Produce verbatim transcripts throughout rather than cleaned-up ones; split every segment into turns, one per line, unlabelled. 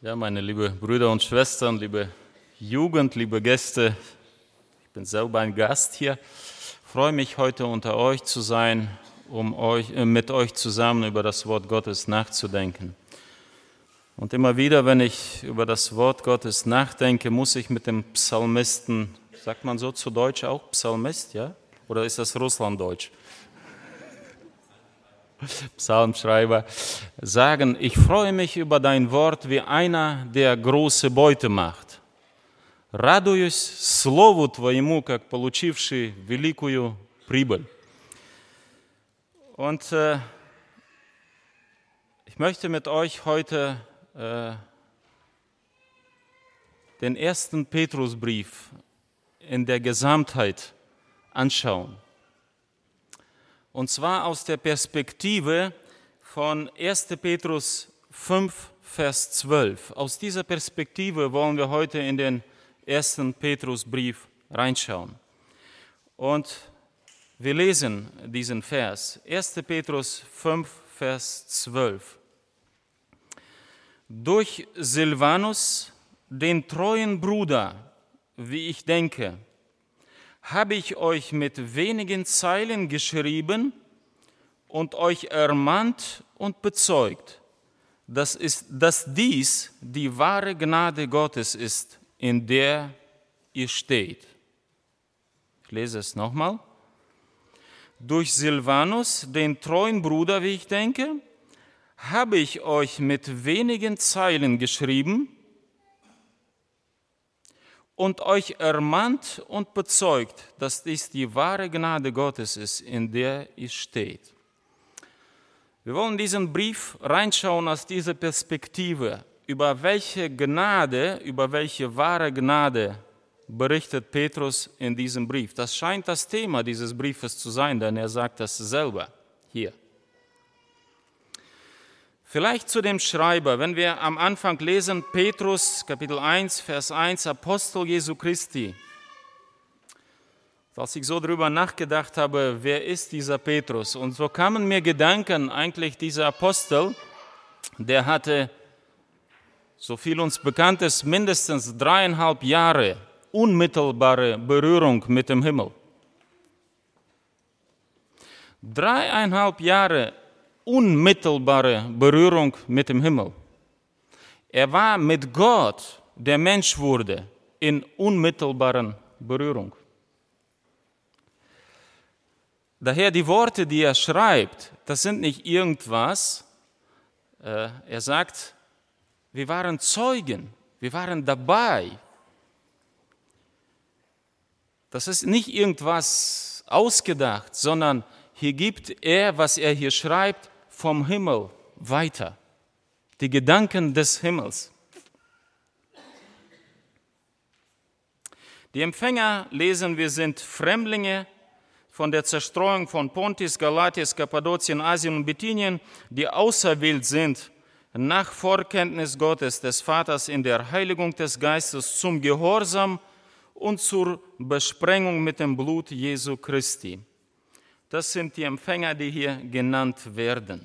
Ja, meine liebe Brüder und Schwestern, liebe Jugend, liebe Gäste, ich bin selber ein Gast hier. Ich freue mich, heute unter euch zu sein, um euch, äh, mit euch zusammen über das Wort Gottes nachzudenken. Und immer wieder, wenn ich über das Wort Gottes nachdenke, muss ich mit dem Psalmisten, sagt man so zu Deutsch auch, Psalmist, ja? Oder ist das Russlanddeutsch? Psalmschreiber, sagen, ich freue mich über dein Wort wie einer, der große Beute macht. Радуюсь слову твоему, как получивший великую прибыль. Und äh, ich möchte mit euch heute äh, den ersten Petrusbrief in der Gesamtheit anschauen. Und zwar aus der Perspektive von erster Petrus fünf, Vers zwölf. Aus dieser Perspektive wollen wir heute in den ersten Petrusbrief reinschauen. Und wir lesen diesen Vers. erster Petrus fünf, Vers zwölf. Durch Silvanus, den treuen Bruder, wie ich denke, habe ich euch mit wenigen Zeilen geschrieben und euch ermahnt und bezeugt, dass, ist, dass dies die wahre Gnade Gottes ist, in der ihr steht. Ich lese es nochmal. Durch Silvanus, den treuen Bruder, wie ich denke, habe ich euch mit wenigen Zeilen geschrieben und euch ermahnt und bezeugt, dass dies die wahre Gnade Gottes ist, in der ihr steht. Wir wollen diesen Brief reinschauen aus dieser Perspektive, über welche Gnade, über welche wahre Gnade berichtet Petrus in diesem Brief. Das scheint das Thema dieses Briefes zu sein, denn er sagt das selber hier. Vielleicht zu dem Schreiber, wenn wir am Anfang lesen, Petrus, Kapitel eins, Vers eins, Apostel Jesu Christi. Als ich so darüber nachgedacht habe, wer ist dieser Petrus? Und so kamen mir Gedanken, eigentlich dieser Apostel, der hatte, so viel uns bekannt ist, mindestens dreieinhalb Jahre unmittelbare Berührung mit dem Himmel. Dreieinhalb Jahre unmittelbare Berührung mit dem Himmel. Er war mit Gott, der Mensch wurde, in unmittelbaren Berührung. Daher die Worte, die er schreibt, das sind nicht irgendwas. Er sagt, wir waren Zeugen, wir waren dabei. Das ist nicht irgendwas ausgedacht, sondern hier gibt er, was er hier schreibt, vom Himmel weiter. Die Gedanken des Himmels. Die Empfänger, lesen wir, sind Fremdlinge von der Zerstreuung von Pontus, Galatis, Kappadokien, Asien und Bithynien, die auserwählt sind, nach Vorkenntnis Gottes, des Vaters in der Heiligung des Geistes, zum Gehorsam und zur Besprengung mit dem Blut Jesu Christi. Das sind die Empfänger, die hier genannt werden.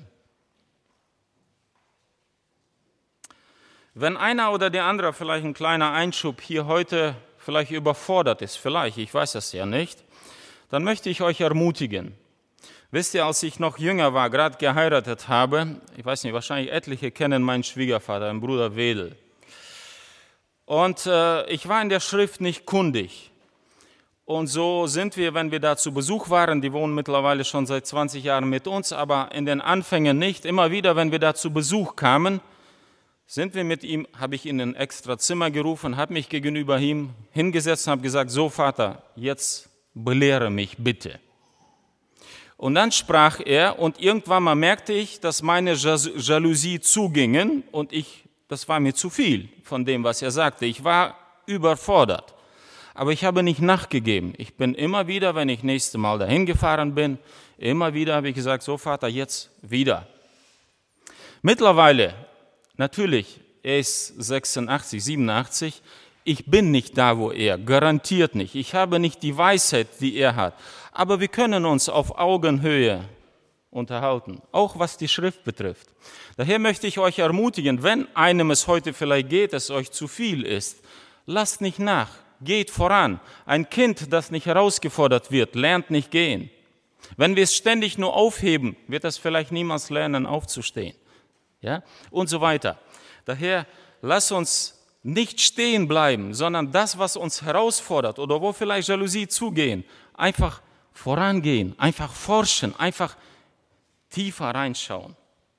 Wenn einer oder der andere, vielleicht ein kleiner Einschub, hier heute vielleicht überfordert ist, vielleicht, ich weiß das ja nicht, dann möchte ich euch ermutigen. Wisst ihr, als ich noch jünger war, gerade geheiratet habe, ich weiß nicht, wahrscheinlich etliche kennen meinen Schwiegervater, meinen Bruder Wedel. Und äh, ich war in der Schrift nicht kundig. Und so sind wir, wenn wir da zu Besuch waren, die wohnen mittlerweile schon seit zwanzig Jahren mit uns, aber in den Anfängen nicht. Immer wieder, wenn wir da zu Besuch kamen, sind wir mit ihm, habe ich ihn in ein extra Zimmer gerufen, habe mich gegenüber ihm hingesetzt und habe gesagt, so Vater, jetzt belehre mich bitte. Und dann sprach er und irgendwann mal merkte ich, dass meine Jalousie zugingen und ich, das war mir zu viel von dem, was er sagte. Ich war überfordert. Aber ich habe nicht nachgegeben. Ich bin immer wieder, wenn ich nächstes Mal dahin gefahren bin, immer wieder habe ich gesagt, so Vater, jetzt wieder. Mittlerweile, natürlich, er ist sechsundachtzig, siebenundachtzig, ich bin nicht da, wo er, garantiert nicht. Ich habe nicht die Weisheit, die er hat. Aber wir können uns auf Augenhöhe unterhalten, auch was die Schrift betrifft. Daher möchte ich euch ermutigen, wenn einem es heute vielleicht geht, es euch zu viel ist, lasst nicht nach, geht voran. Ein Kind, das nicht herausgefordert wird, lernt nicht gehen. Wenn wir es ständig nur aufheben, wird es vielleicht niemals lernen, aufzustehen. Ja? Und so weiter. Daher lasst uns nicht stehen bleiben, sondern das, was uns herausfordert oder wo vielleicht Jalousie zugehen, einfach vorangehen, einfach forschen, einfach tiefer reinschauen.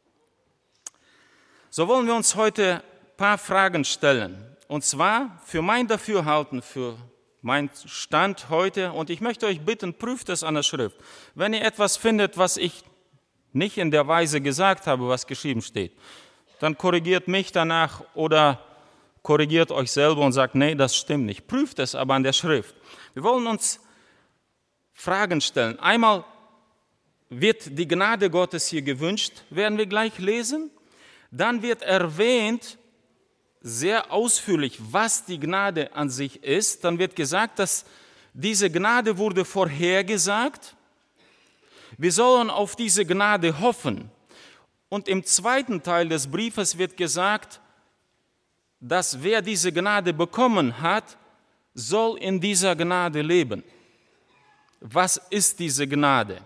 So wollen wir uns heute ein paar Fragen stellen. Und zwar für mein Dafürhalten, für mein Stand heute. Und ich möchte euch bitten, prüft es an der Schrift. Wenn ihr etwas findet, was ich nicht in der Weise gesagt habe, was geschrieben steht, dann korrigiert mich danach oder korrigiert euch selber und sagt, nee, das stimmt nicht. Prüft es aber an der Schrift. Wir wollen uns Fragen stellen. Einmal wird die Gnade Gottes hier gewünscht, werden wir gleich lesen. Dann wird erwähnt, sehr ausführlich, was die Gnade an sich ist. Dann wird gesagt, dass diese Gnade wurde vorhergesagt. Wir sollen auf diese Gnade hoffen. Und im zweiten Teil des Briefes wird gesagt, dass wer diese Gnade bekommen hat, soll in dieser Gnade leben. Was ist diese Gnade?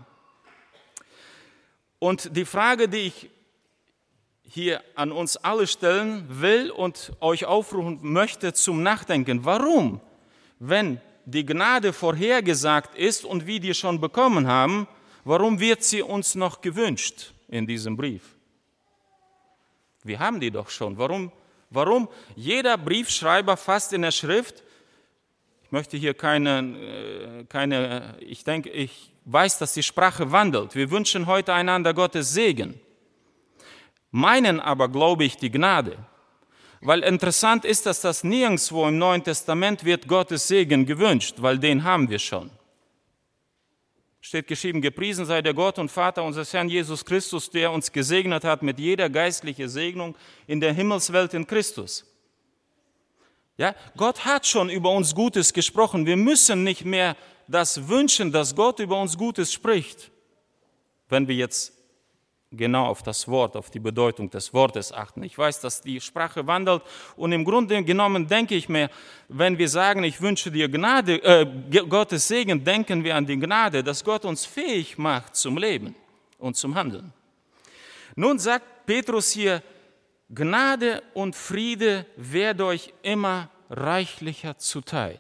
Und die Frage, die ich hier an uns alle stellen will und euch aufrufen möchte zum Nachdenken, warum, wenn die Gnade vorhergesagt ist und wir die schon bekommen haben, warum wird sie uns noch gewünscht in diesem Brief? Wir haben die doch schon. Warum? Warum? Jeder Briefschreiber fasst in der Schrift, ich möchte hier keine, keine, ich denke, ich weiß, dass die Sprache wandelt. Wir wünschen heute einander Gottes Segen, meinen aber, glaube ich, die Gnade. Weil interessant ist, dass das nirgendwo im Neuen Testament wird Gottes Segen gewünscht, weil den haben wir schon. Steht geschrieben, gepriesen sei der Gott und Vater unseres Herrn Jesus Christus, der uns gesegnet hat mit jeder geistlichen Segnung in der Himmelswelt in Christus. Ja, Gott hat schon über uns Gutes gesprochen. Wir müssen nicht mehr das wünschen, dass Gott über uns Gutes spricht, wenn wir jetzt genau auf das Wort, auf die Bedeutung des Wortes achten. Ich weiß, dass die Sprache wandelt und im Grunde genommen denke ich mir, wenn wir sagen, ich wünsche dir Gnade, äh, Gottes Segen, denken wir an die Gnade, dass Gott uns fähig macht zum Leben und zum Handeln. Nun sagt Petrus hier, Gnade und Friede werde euch immer reichlicher zuteil.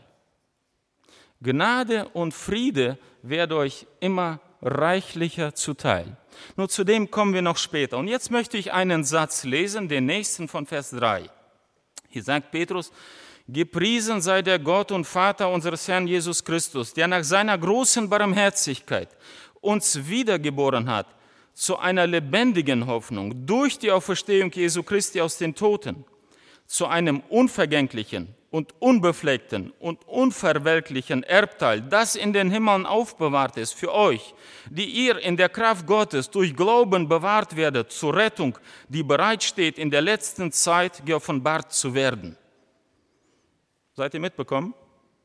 Gnade und Friede werde euch immer reichlicher zuteil. Nur zu dem kommen wir noch später. Und jetzt möchte ich einen Satz lesen, den nächsten von Vers drei. Hier sagt Petrus, gepriesen sei der Gott und Vater unseres Herrn Jesus Christus, der nach seiner großen Barmherzigkeit uns wiedergeboren hat zu einer lebendigen Hoffnung durch die Auferstehung Jesu Christi aus den Toten, zu einem unvergänglichen und unbefleckten und unverwelklichen Erbteil, das in den Himmeln aufbewahrt ist für euch, die ihr in der Kraft Gottes durch Glauben bewahrt werdet zur Rettung, die bereitsteht, in der letzten Zeit geoffenbart zu werden. Seid ihr mitbekommen?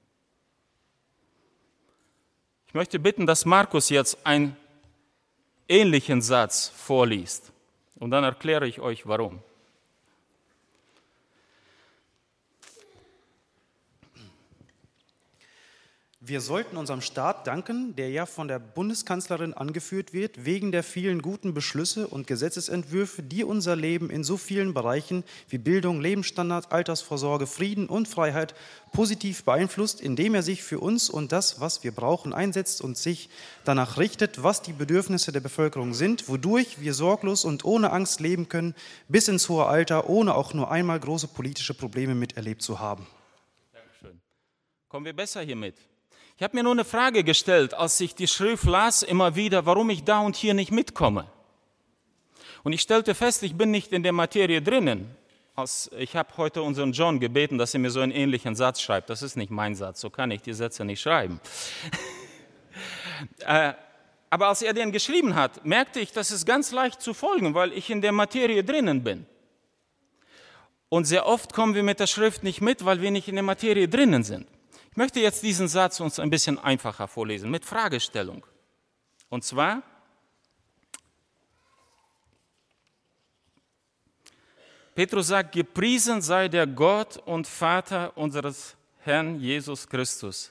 Ich möchte bitten, dass Markus jetzt einen ähnlichen Satz vorliest und dann erkläre ich euch, warum.
Wir sollten unserem Staat danken, der ja von der Bundeskanzlerin angeführt wird, wegen der vielen guten Beschlüsse und Gesetzesentwürfe, die unser Leben in so vielen Bereichen wie Bildung, Lebensstandard, Altersvorsorge, Frieden und Freiheit positiv beeinflusst, indem er sich für uns und das, was wir brauchen, einsetzt und sich danach richtet, was die Bedürfnisse der Bevölkerung sind, wodurch wir sorglos und ohne Angst leben können, bis ins hohe Alter, ohne auch nur einmal große politische Probleme miterlebt zu haben.
Dankeschön. Kommen wir besser hier mit. Ich habe mir nur eine Frage gestellt, als ich die Schrift las, immer wieder, warum ich da und hier nicht mitkomme. Und ich stellte fest, ich bin nicht in der Materie drinnen. Als ich habe heute unseren John gebeten, dass er mir so einen ähnlichen Satz schreibt. Das ist nicht mein Satz, so kann ich die Sätze nicht schreiben. äh, aber als er den geschrieben hat, merkte ich, das ist ganz leicht zu folgen, weil ich in der Materie drinnen bin. Und sehr oft kommen wir mit der Schrift nicht mit, weil wir nicht in der Materie drinnen sind. Ich möchte jetzt diesen Satz uns ein bisschen einfacher vorlesen, mit Fragestellung. Und zwar, Petrus sagt, gepriesen sei der Gott und Vater unseres Herrn Jesus Christus.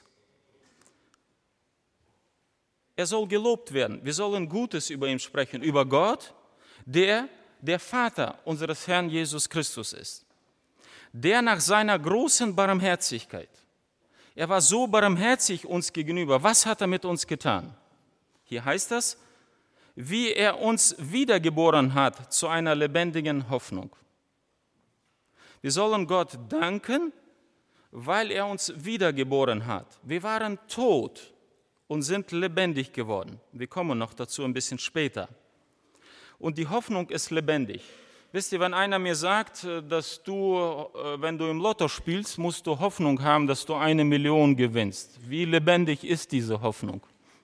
Er soll gelobt werden. Wir sollen Gutes über ihn sprechen, über Gott, der der Vater unseres Herrn Jesus Christus ist. Der nach seiner großen Barmherzigkeit, er war so barmherzig uns gegenüber. Was hat er mit uns getan? Hier heißt das, wie er uns wiedergeboren hat zu einer lebendigen Hoffnung. Wir sollen Gott danken, weil er uns wiedergeboren hat. Wir waren tot und sind lebendig geworden. Wir kommen noch dazu ein bisschen später. Und die Hoffnung ist lebendig. Wisst ihr, wenn einer mir sagt, dass du, wenn du im Lotto spielst, musst du Hoffnung haben, dass du eine Million gewinnst. Wie lebendig ist diese Hoffnung?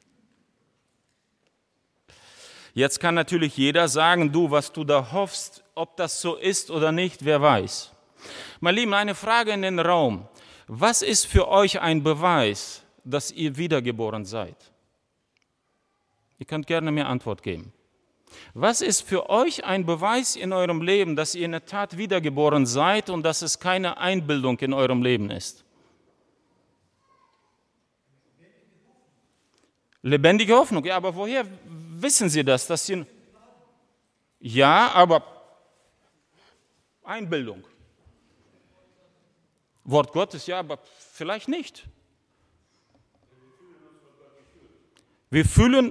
Jetzt kann natürlich jeder sagen, du, was du da hoffst, ob das so ist oder nicht, wer weiß. Meine Lieben, eine Frage in den Raum. Was ist für euch ein Beweis, dass ihr wiedergeboren seid? Ihr könnt gerne mir Antwort geben. Was ist für euch ein Beweis in eurem Leben, dass ihr in der Tat wiedergeboren seid und dass es keine Einbildung in eurem Leben ist? Lebendige Hoffnung. Ja, aber woher wissen Sie das? Dass Sie ja, aber Einbildung. Wort Gottes, ja, aber vielleicht nicht. Wir fühlen,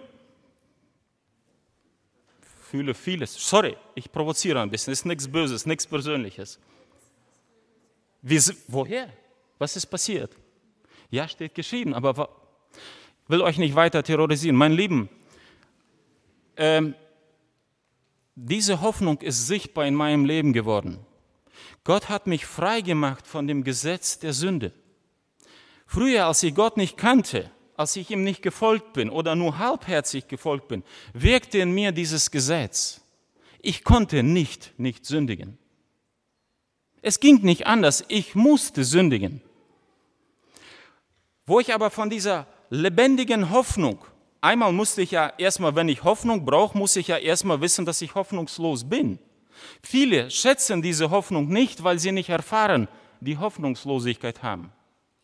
fühle vieles. Sorry, ich provoziere ein bisschen. Es ist nichts Böses, nichts Persönliches. Wir, woher? Was ist passiert? Ja, steht geschrieben, aber ich will euch nicht weiter terrorisieren. Mein Lieben, ähm, diese Hoffnung ist sichtbar in meinem Leben geworden. Gott hat mich frei gemacht von dem Gesetz der Sünde. Früher, als ich Gott nicht kannte, als ich ihm nicht gefolgt bin oder nur halbherzig gefolgt bin, wirkte in mir dieses Gesetz. Ich konnte nicht, nicht sündigen. Es ging nicht anders, ich musste sündigen. Wo ich aber von dieser lebendigen Hoffnung, einmal musste ich ja erstmal, wenn ich Hoffnung brauche, muss ich ja erstmal wissen, dass ich hoffnungslos bin. Viele schätzen diese Hoffnung nicht, weil sie nicht erfahren, die Hoffnungslosigkeit haben.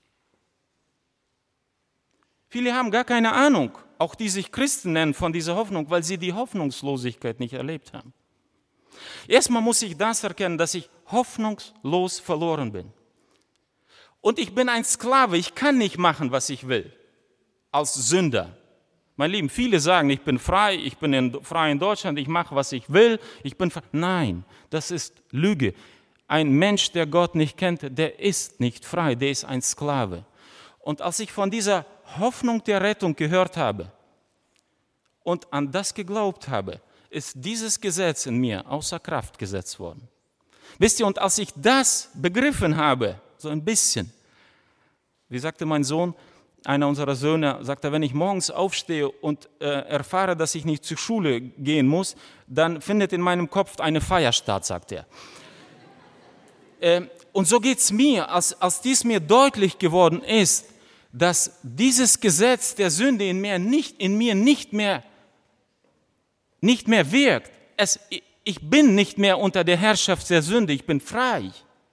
Viele haben gar keine Ahnung, auch die sich Christen nennen, von dieser Hoffnung, weil sie die Hoffnungslosigkeit nicht erlebt haben. Erstmal muss ich das erkennen, dass ich hoffnungslos verloren bin. Und ich bin ein Sklave, ich kann nicht machen, was ich will, als Sünder. Mein Lieben, viele sagen, ich bin frei, ich bin in, frei in Deutschland, ich mache, was ich will, ich bin frei. Nein, das ist Lüge. Ein Mensch, der Gott nicht kennt, der ist nicht frei, der ist ein Sklave. Und als ich von dieser Hoffnung der Rettung gehört habe und an das geglaubt habe, ist dieses Gesetz in mir außer Kraft gesetzt worden. Wisst ihr, und als ich das begriffen habe, so ein bisschen, wie sagte mein Sohn, einer unserer Söhne, sagt er, wenn ich morgens aufstehe und äh, erfahre, dass ich nicht zur Schule gehen muss, dann findet in meinem Kopf eine Feier statt, sagt er. äh, und so geht es mir, als, als dies mir deutlich geworden ist, dass dieses Gesetz der Sünde in mir nicht, in mir nicht mehr, nicht mehr wirkt. Es, ich bin nicht mehr unter der Herrschaft der Sünde, ich bin frei.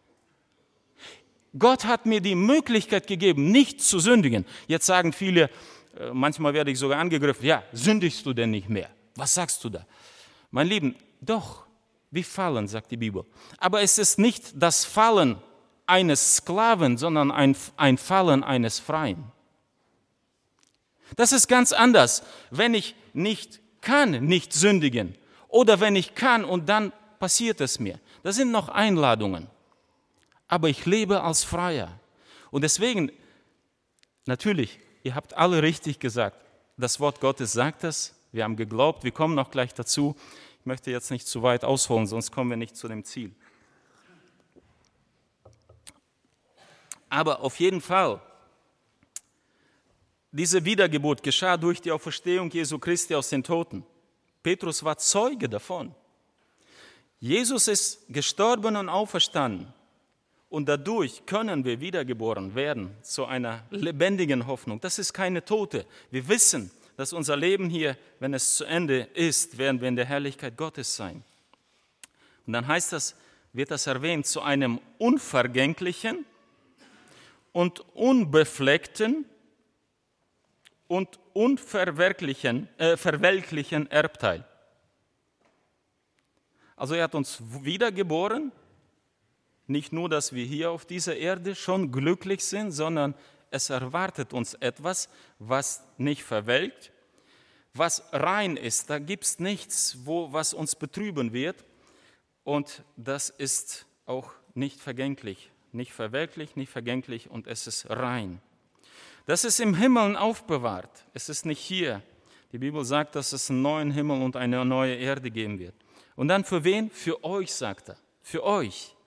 Gott hat mir die Möglichkeit gegeben, nicht zu sündigen. Jetzt sagen viele, manchmal werde ich sogar angegriffen, ja, sündigst du denn nicht mehr? Was sagst du da? Mein Lieben, doch, wir fallen, sagt die Bibel. Aber es ist nicht das Fallen eines Sklaven, sondern ein, ein Fallen eines Freien. Das ist ganz anders, wenn ich nicht kann, nicht sündigen. Oder wenn ich kann und dann passiert es mir. Das sind noch Einladungen. Aber ich lebe als Freier. Und deswegen, natürlich, ihr habt alle richtig gesagt, das Wort Gottes sagt es, wir haben geglaubt, wir kommen noch gleich dazu. Ich möchte jetzt nicht zu weit ausholen, sonst kommen wir nicht zu dem Ziel. Aber auf jeden Fall, diese Wiedergeburt geschah durch die Auferstehung Jesu Christi aus den Toten. Petrus war Zeuge davon. Jesus ist gestorben und auferstanden. Und dadurch können wir wiedergeboren werden zu einer lebendigen Hoffnung. Das ist keine Tote. Wir wissen, dass unser Leben hier, wenn es zu Ende ist, werden wir in der Herrlichkeit Gottes sein. Und dann heißt das, wird das erwähnt, zu einem unvergänglichen und unbefleckten und unverwelklichen äh, verwelklichen Erbteil. Also er hat uns wiedergeboren, nicht nur, dass wir hier auf dieser Erde schon glücklich sind, sondern es erwartet uns etwas, was nicht verwelkt, was rein ist. Da gibt es nichts, wo, was uns betrüben wird, und das ist auch nicht vergänglich, nicht verwelklich, nicht vergänglich, und es ist rein. Das ist im Himmel aufbewahrt. Es ist nicht hier. Die Bibel sagt, dass es einen neuen Himmel und eine neue Erde geben wird. Und dann für wen? Für euch, sagt er. Für euch.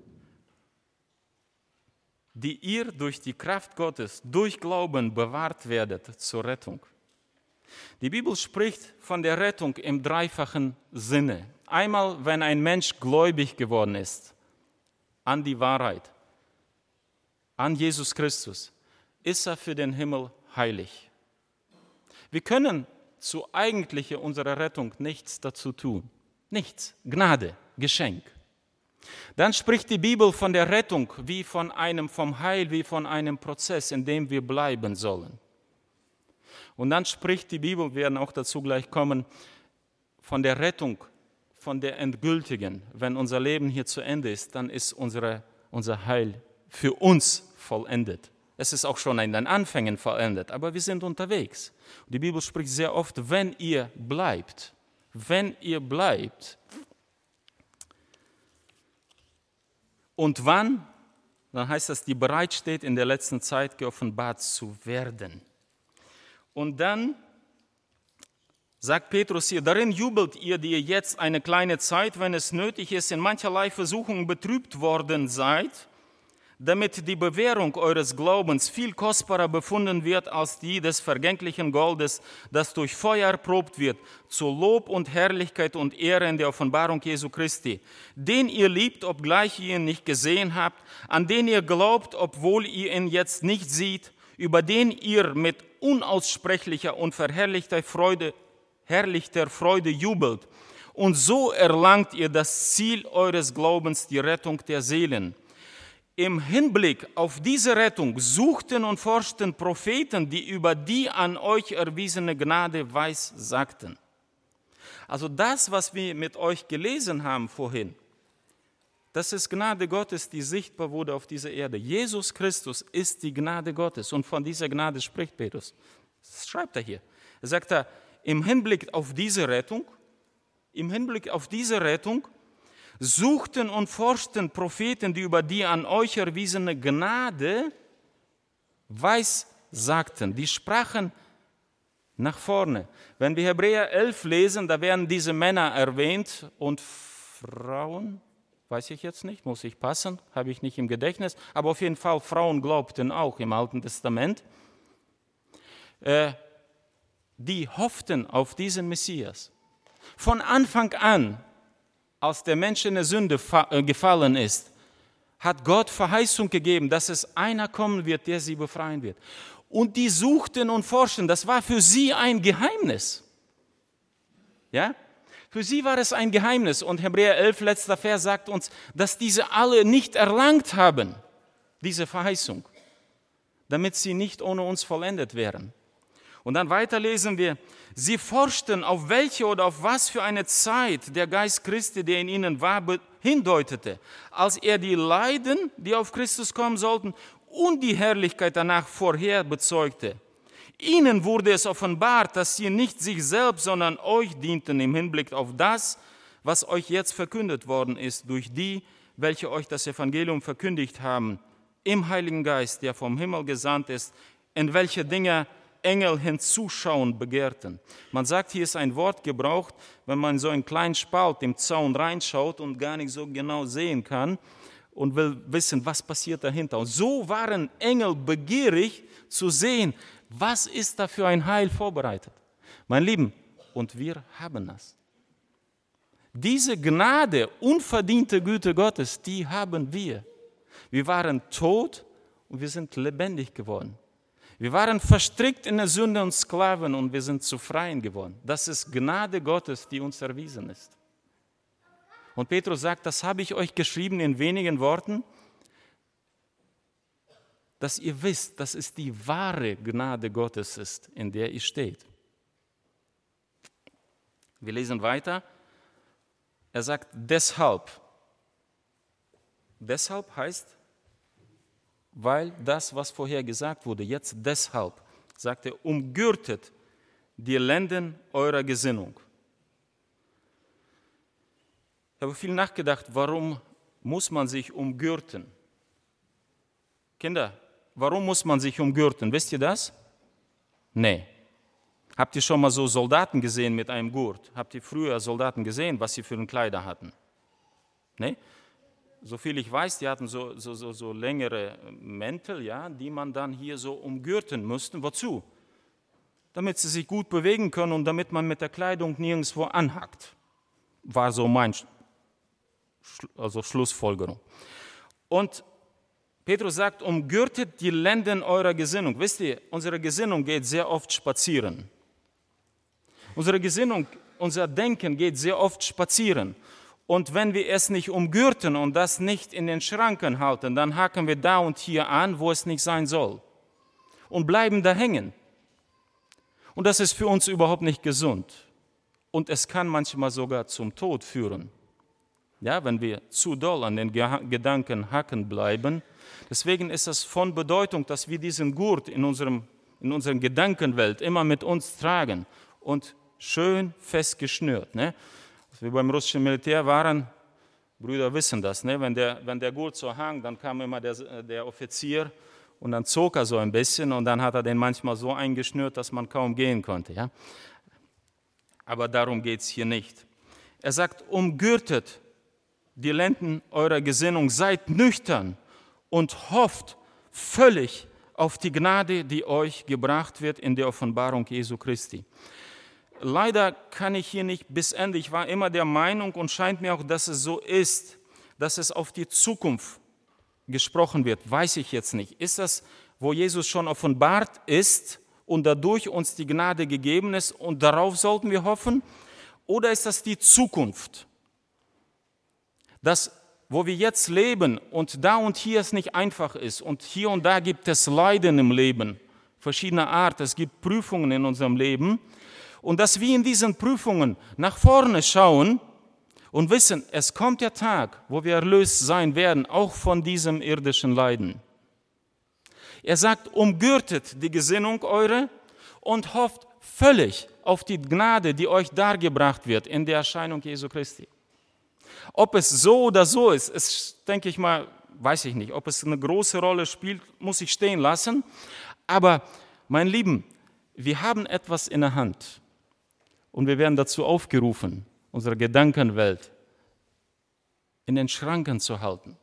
Die ihr durch die Kraft Gottes, durch Glauben bewahrt werdet zur Rettung. Die Bibel spricht von der Rettung im dreifachen Sinne. Einmal, wenn ein Mensch gläubig geworden ist an die Wahrheit, an Jesus Christus, ist er für den Himmel heilig. Wir können zur eigentlichen unserer Rettung nichts dazu tun. Nichts. Gnade, Geschenk. Dann spricht die Bibel von der Rettung wie von einem, vom Heil, wie von einem Prozess, in dem wir bleiben sollen. Und dann spricht die Bibel, wir werden auch dazu gleich kommen, von der Rettung, von der endgültigen. Wenn unser Leben hier zu Ende ist, dann ist unsere, unser Heil für uns vollendet. Es ist auch schon in den Anfängen vollendet, aber wir sind unterwegs. Die Bibel spricht sehr oft, wenn ihr bleibt, wenn ihr bleibt. Und wann? Dann heißt das, die bereit steht, in der letzten Zeit geoffenbart zu werden. Und dann sagt Petrus hier, darin jubelt ihr, die ihr jetzt eine kleine Zeit, wenn es nötig ist, in mancherlei Versuchungen betrübt worden seid, damit die Bewährung eures Glaubens viel kostbarer befunden wird als die des vergänglichen Goldes, das durch Feuer erprobt wird, zu Lob und Herrlichkeit und Ehre in der Offenbarung Jesu Christi, den ihr liebt, obgleich ihr ihn nicht gesehen habt, an den ihr glaubt, obwohl ihr ihn jetzt nicht seht, über den ihr mit unaussprechlicher und verherrlichter Freude, herrlichter Freude jubelt. Und so erlangt ihr das Ziel eures Glaubens, die Rettung der Seelen. Im Hinblick auf diese Rettung suchten und forschten Propheten, die über die an euch erwiesene Gnade weissagten. Also das, was wir mit euch gelesen haben vorhin, das ist Gnade Gottes, die sichtbar wurde auf dieser Erde. Jesus Christus ist die Gnade Gottes, und von dieser Gnade spricht Petrus. Das schreibt er hier. Er sagt er, im Hinblick auf diese Rettung, im Hinblick auf diese Rettung, suchten und forschten Propheten, die über die an euch erwiesene Gnade weissagten. Die sprachen nach vorne. Wenn wir Hebräer elf lesen, da werden diese Männer erwähnt und Frauen, weiß ich jetzt nicht, muss ich passen, habe ich nicht im Gedächtnis, aber auf jeden Fall Frauen glaubten auch im Alten Testament. Äh, die hofften auf diesen Messias. Von Anfang an, als der Mensch in der Sünde gefallen ist, hat Gott Verheißung gegeben, dass es einer kommen wird, der sie befreien wird. Und die suchten und forschten, das war für sie ein Geheimnis. Ja? Für sie war es ein Geheimnis. Und Hebräer elf, letzter Vers, sagt uns, dass diese alle nicht erlangt haben, diese Verheißung, damit sie nicht ohne uns vollendet wären. Und dann weiter lesen wir, sie forschten, auf welche oder auf was für eine Zeit der Geist Christi, der in ihnen war, hindeutete, als er die Leiden, die auf Christus kommen sollten, und die Herrlichkeit danach vorher bezeugte. Ihnen wurde es offenbart, dass sie nicht sich selbst, sondern euch dienten im Hinblick auf das, was euch jetzt verkündet worden ist, durch die, welche euch das Evangelium verkündigt haben, im Heiligen Geist, der vom Himmel gesandt ist, in welche Dinge Engel hinzuschauen begehrten. Man sagt, hier ist ein Wort gebraucht, wenn man so einen kleinen Spalt im Zaun reinschaut und gar nicht so genau sehen kann und will wissen, was passiert dahinter. Und so waren Engel begierig zu sehen, was ist da für ein Heil vorbereitet. Mein Lieben, und wir haben das. Diese Gnade, unverdiente Güte Gottes, die haben wir. Wir waren tot und wir sind lebendig geworden. Wir waren verstrickt in der Sünde und Sklaven und wir sind zu Freien geworden. Das ist Gnade Gottes, die uns erwiesen ist. Und Petrus sagt, das habe ich euch geschrieben in wenigen Worten, dass ihr wisst, dass es die wahre Gnade Gottes ist, in der ihr steht. Wir lesen weiter. Er sagt, deshalb. Deshalb heißt, weil das, was vorher gesagt wurde, jetzt deshalb, sagt er, umgürtet die Lenden eurer Gesinnung. Ich habe viel nachgedacht, warum muss man sich umgürten? Kinder, warum muss man sich umgürten? Wisst ihr das? Nee. Habt ihr schon mal so Soldaten gesehen mit einem Gurt? Habt ihr früher Soldaten gesehen, was sie für eine Kleider hatten? Nee? Soviel ich weiß, die hatten so, so, so, so längere Mäntel, ja, die man dann hier so umgürten musste. Wozu? Damit sie sich gut bewegen können und damit man mit der Kleidung nirgendwo anhackt. War so mein also Schlussfolgerung. Und Petrus sagt, umgürtet die Lenden eurer Gesinnung. Wisst ihr, unsere Gesinnung geht sehr oft spazieren. Unsere Gesinnung, unser Denken geht sehr oft spazieren. Und wenn wir es nicht umgürten und das nicht in den Schranken halten, dann haken wir da und hier an, wo es nicht sein soll. Und bleiben da hängen. Und das ist für uns überhaupt nicht gesund. Und es kann manchmal sogar zum Tod führen. Ja, wenn wir zu doll an den Gedanken hacken bleiben. Deswegen ist es von Bedeutung, dass wir diesen Gurt in, unserem, in unserer Gedankenwelt immer mit uns tragen und schön fest geschnürt. Ne? Als wir beim russischen Militär waren, Brüder wissen das, ne? wenn, der, wenn der Gurt so hang, dann kam immer der, der Offizier und dann zog er so ein bisschen und dann hat er den manchmal so eingeschnürt, dass man kaum gehen konnte. Ja? Aber darum geht es hier nicht. Er sagt, umgürtet die Lenden eurer Gesinnung, seid nüchtern und hofft völlig auf die Gnade, die euch gebracht wird in der Offenbarung Jesu Christi. Leider kann ich hier nicht bis Ende, ich war immer der Meinung und scheint mir auch, dass es so ist, dass es auf die Zukunft gesprochen wird, weiß ich jetzt nicht. Ist das, wo Jesus schon offenbart ist und dadurch uns die Gnade gegeben ist und darauf sollten wir hoffen? Oder ist das die Zukunft? Das, wo wir jetzt leben und da und hier es nicht einfach ist und hier und da gibt es Leiden im Leben, verschiedener Art, es gibt Prüfungen in unserem Leben und dass wir in diesen Prüfungen nach vorne schauen und wissen, es kommt der Tag, wo wir erlöst sein werden, auch von diesem irdischen Leiden. Er sagt, umgürtet die Gesinnung eure und hofft völlig auf die Gnade, die euch dargebracht wird in der Erscheinung Jesu Christi. Ob es so oder so ist, ist, denke ich mal, weiß ich nicht. Ob es eine große Rolle spielt, muss ich stehen lassen. Aber, mein Lieben, wir haben etwas in der Hand und wir werden dazu aufgerufen, unsere Gedankenwelt in den Schranken zu halten,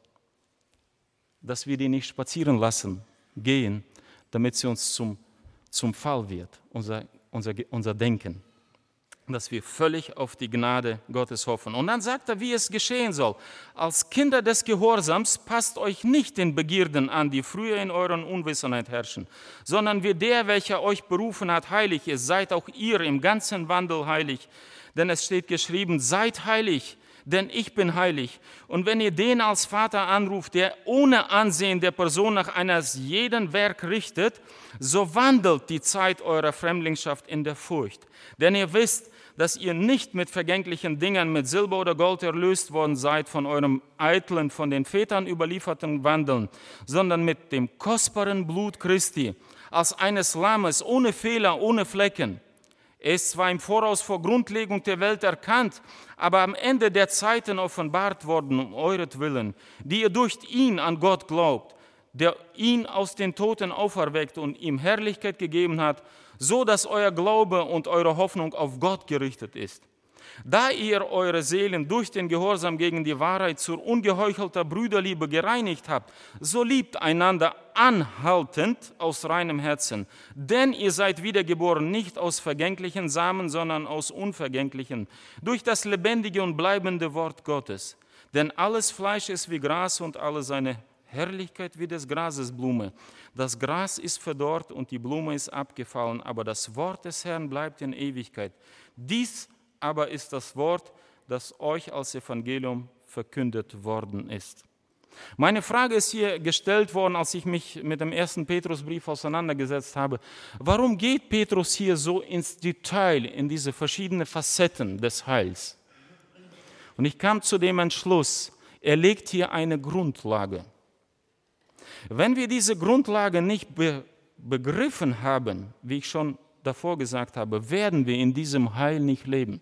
dass wir die nicht spazieren lassen, gehen, damit sie uns zum, zum Fall wird, unser, unser, unser Denken. Dass wir völlig auf die Gnade Gottes hoffen. Und dann sagt er, wie es geschehen soll. Als Kinder des Gehorsams passt euch nicht den Begierden an, die früher in eurer Unwissenheit herrschen, sondern wie der, welcher euch berufen hat, heilig ist, seid auch ihr im ganzen Wandel heilig. Denn es steht geschrieben, seid heilig, denn ich bin heilig. Und wenn ihr den als Vater anruft, der ohne Ansehen der Person nach eines jeden Werk richtet, so wandelt die Zeit eurer Fremdlingschaft in der Furcht. Denn ihr wisst, dass ihr nicht mit vergänglichen Dingen, mit Silber oder Gold erlöst worden seid von eurem eitlen, von den Vätern überlieferten Wandeln, sondern mit dem kostbaren Blut Christi, als eines Lammes, ohne Fehler, ohne Flecken. Er ist zwar im Voraus vor Grundlegung der Welt erkannt, aber am Ende der Zeiten offenbart worden um euretwillen, die ihr durch ihn an Gott glaubt, der ihn aus den Toten auferweckt und ihm Herrlichkeit gegeben hat, so dass euer Glaube und eure Hoffnung auf Gott gerichtet ist. Da ihr eure Seelen durch den Gehorsam gegen die Wahrheit zur ungeheuchelter Brüderliebe gereinigt habt, so liebt einander anhaltend aus reinem Herzen. Denn ihr seid wiedergeboren nicht aus vergänglichen Samen, sondern aus unvergänglichen, durch das lebendige und bleibende Wort Gottes. Denn alles Fleisch ist wie Gras und alle seine Herrlichkeit wie des Grases Blume. Das Gras ist verdorrt und die Blume ist abgefallen, aber das Wort des Herrn bleibt in Ewigkeit. Dies aber ist das Wort, das euch als Evangelium verkündet worden ist. Meine Frage ist hier gestellt worden, als ich mich mit dem ersten Petrusbrief auseinandergesetzt habe. Warum geht Petrus hier so ins Detail, in diese verschiedenen Facetten des Heils? Und ich kam zu dem Entschluss, er legt hier eine Grundlage. Wenn wir diese Grundlage nicht be- begriffen haben, wie ich schon davor gesagt habe, werden wir in diesem Heil nicht leben.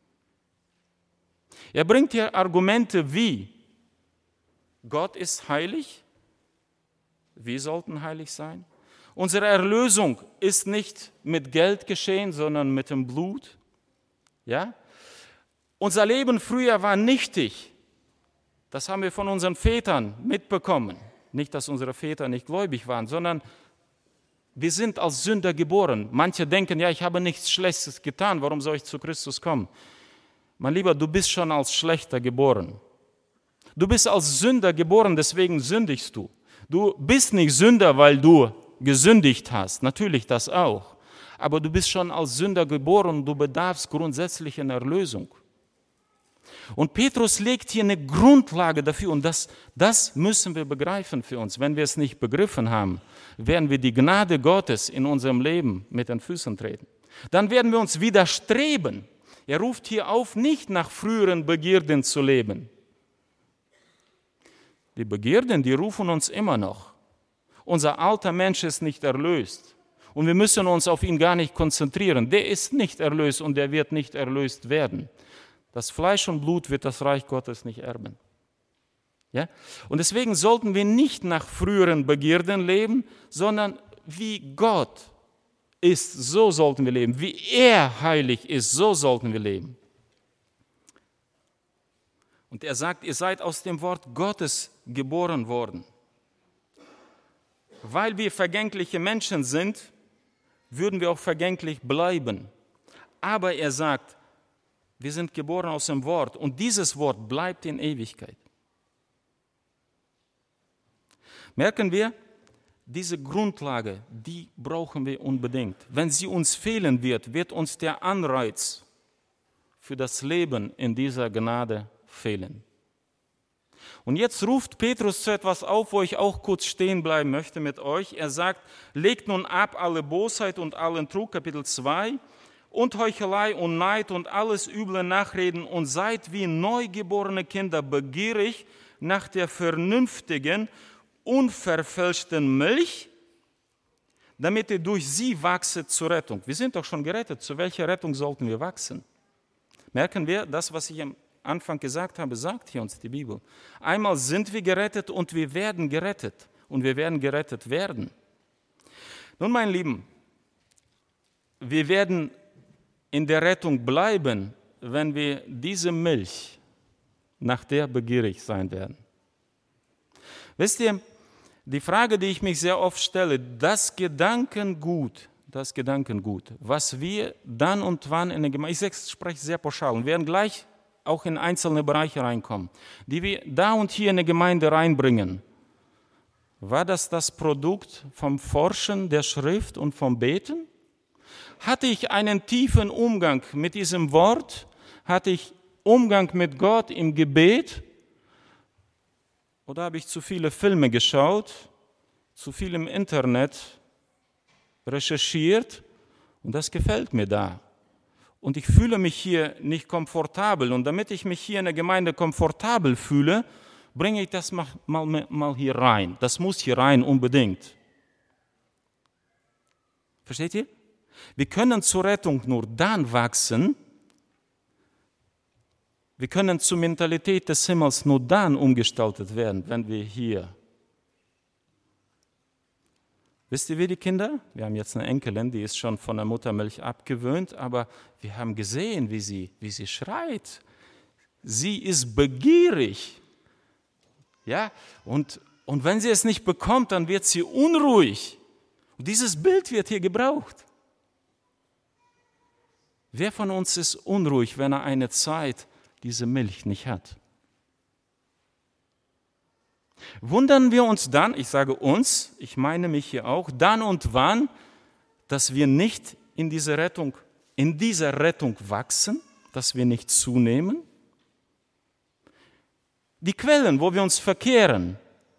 Er bringt hier Argumente wie: Gott ist heilig, wir sollten heilig sein. Unsere Erlösung ist nicht mit Geld geschehen, sondern mit dem Blut. Ja? Unser Leben früher war nichtig. Das haben wir von unseren Vätern mitbekommen. Nicht, dass unsere Väter nicht gläubig waren, sondern wir sind als Sünder geboren. Manche denken, ja, ich habe nichts Schlechtes getan, warum soll ich zu Christus kommen? Mein Lieber, du bist schon als Schlechter geboren. Du bist als Sünder geboren, deswegen sündigst du. Du bist nicht Sünder, weil du gesündigt hast, natürlich das auch. Aber du bist schon als Sünder geboren und du bedarfst grundsätzlich einer Erlösung. Und Petrus legt hier eine Grundlage dafür und das, das müssen wir begreifen für uns. Wenn wir es nicht begriffen haben, werden wir die Gnade Gottes in unserem Leben mit den Füßen treten. Dann werden wir uns widerstreben. Er ruft hier auf, nicht nach früheren Begierden zu leben. Die Begierden, die rufen uns immer noch. Unser alter Mensch ist nicht erlöst. Und wir müssen uns auf ihn gar nicht konzentrieren. Der ist nicht erlöst und der wird nicht erlöst werden. Das Fleisch und Blut wird das Reich Gottes nicht erben. Ja? Und deswegen sollten wir nicht nach früheren Begierden leben, sondern wie Gott ist, so sollten wir leben. Wie er heilig ist, so sollten wir leben. Und er sagt, ihr seid aus dem Wort Gottes geboren worden. Weil wir vergängliche Menschen sind, würden wir auch vergänglich bleiben. Aber er sagt, wir sind geboren aus dem Wort und dieses Wort bleibt in Ewigkeit. Merken wir, diese Grundlage, die brauchen wir unbedingt. Wenn sie uns fehlen wird, wird uns der Anreiz für das Leben in dieser Gnade fehlen. Und jetzt ruft Petrus zu etwas auf, wo ich auch kurz stehen bleiben möchte mit euch. Er sagt, legt nun ab alle Bosheit und allen Trug, Kapitel zwei, und Heuchelei und Neid und alles üble Nachreden und seid wie neugeborene Kinder begierig nach der vernünftigen, unverfälschten Milch, damit ihr durch sie wachset zur Rettung. Wir sind doch schon gerettet. Zu welcher Rettung sollten wir wachsen? Merken wir, das, was ich am Anfang gesagt habe, sagt hier uns die Bibel. Einmal sind wir gerettet und wir werden gerettet. Und wir werden gerettet werden. Nun, meine Lieben, wir werden in der Rettung bleiben, wenn wir diese Milch, nach der begierig sein werden. Wisst ihr, die Frage, die ich mich sehr oft stelle, das Gedankengut, das Gedankengut, was wir dann und wann in der Gemeinde, ich spreche sehr pauschal, und werden gleich auch in einzelne Bereiche reinkommen, die wir da und hier in der Gemeinde reinbringen, war das das Produkt vom Forschen der Schrift und vom Beten? Hatte ich einen tiefen Umgang mit diesem Wort? Hatte ich Umgang mit Gott im Gebet? Oder habe ich zu viele Filme geschaut, zu viel im Internet recherchiert und das gefällt mir da? Und ich fühle mich hier nicht komfortabel. Und damit ich mich hier in der Gemeinde komfortabel fühle, bringe ich das mal, mal, mal hier rein. Das muss hier rein unbedingt. Versteht ihr? Wir können zur Rettung nur dann wachsen, wir können zur Mentalität des Himmels nur dann umgestaltet werden, wenn wir hier. Wisst ihr, wie die Kinder? Wir haben jetzt eine Enkelin, die ist schon von der Muttermilch abgewöhnt, aber wir haben gesehen, wie sie, wie sie schreit. Sie ist begierig. Ja? Und, und wenn sie es nicht bekommt, dann wird sie unruhig. Und dieses Bild wird hier gebraucht. Wer von uns ist unruhig, wenn er eine Zeit diese Milch nicht hat? Wundern wir uns dann, ich sage uns, ich meine mich hier auch, dann und wann, dass wir nicht in dieser Rettung, in dieser Rettung wachsen, dass wir nicht zunehmen? Die Quellen, wo wir uns verkehren,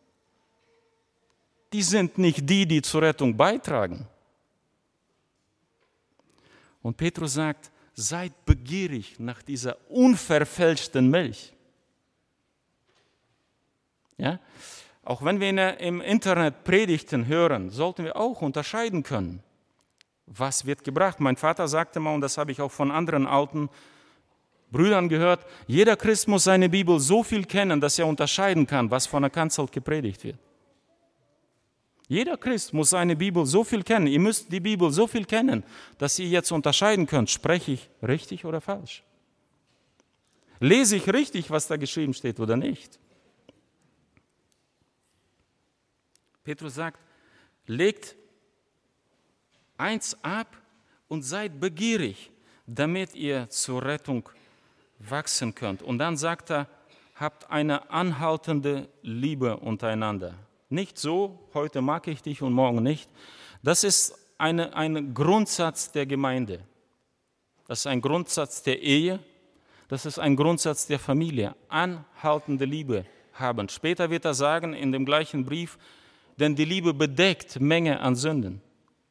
die sind nicht die, die zur Rettung beitragen. Und Petrus sagt, seid begierig nach dieser unverfälschten Milch. Ja? Auch wenn wir im Internet Predigten hören, sollten wir auch unterscheiden können. Was wird gebracht? Mein Vater sagte mal, und das habe ich auch von anderen alten Brüdern gehört, jeder Christ muss seine Bibel so viel kennen, dass er unterscheiden kann, was von der Kanzel gepredigt wird. Jeder Christ muss seine Bibel so viel kennen. Ihr müsst die Bibel so viel kennen, dass ihr jetzt unterscheiden könnt, spreche ich richtig oder falsch? Lese ich richtig, was da geschrieben steht oder nicht? Petrus sagt, legt eins ab und seid begierig, damit ihr zur Rettung wachsen könnt. Und dann sagt er, habt eine anhaltende Liebe untereinander. Nicht so, heute mag ich dich und morgen nicht. Das ist eine, ein Grundsatz der Gemeinde. Das ist ein Grundsatz der Ehe. Das ist ein Grundsatz der Familie. Anhaltende Liebe haben. Später wird er sagen in dem gleichen Brief, denn die Liebe bedeckt Menge an Sünden.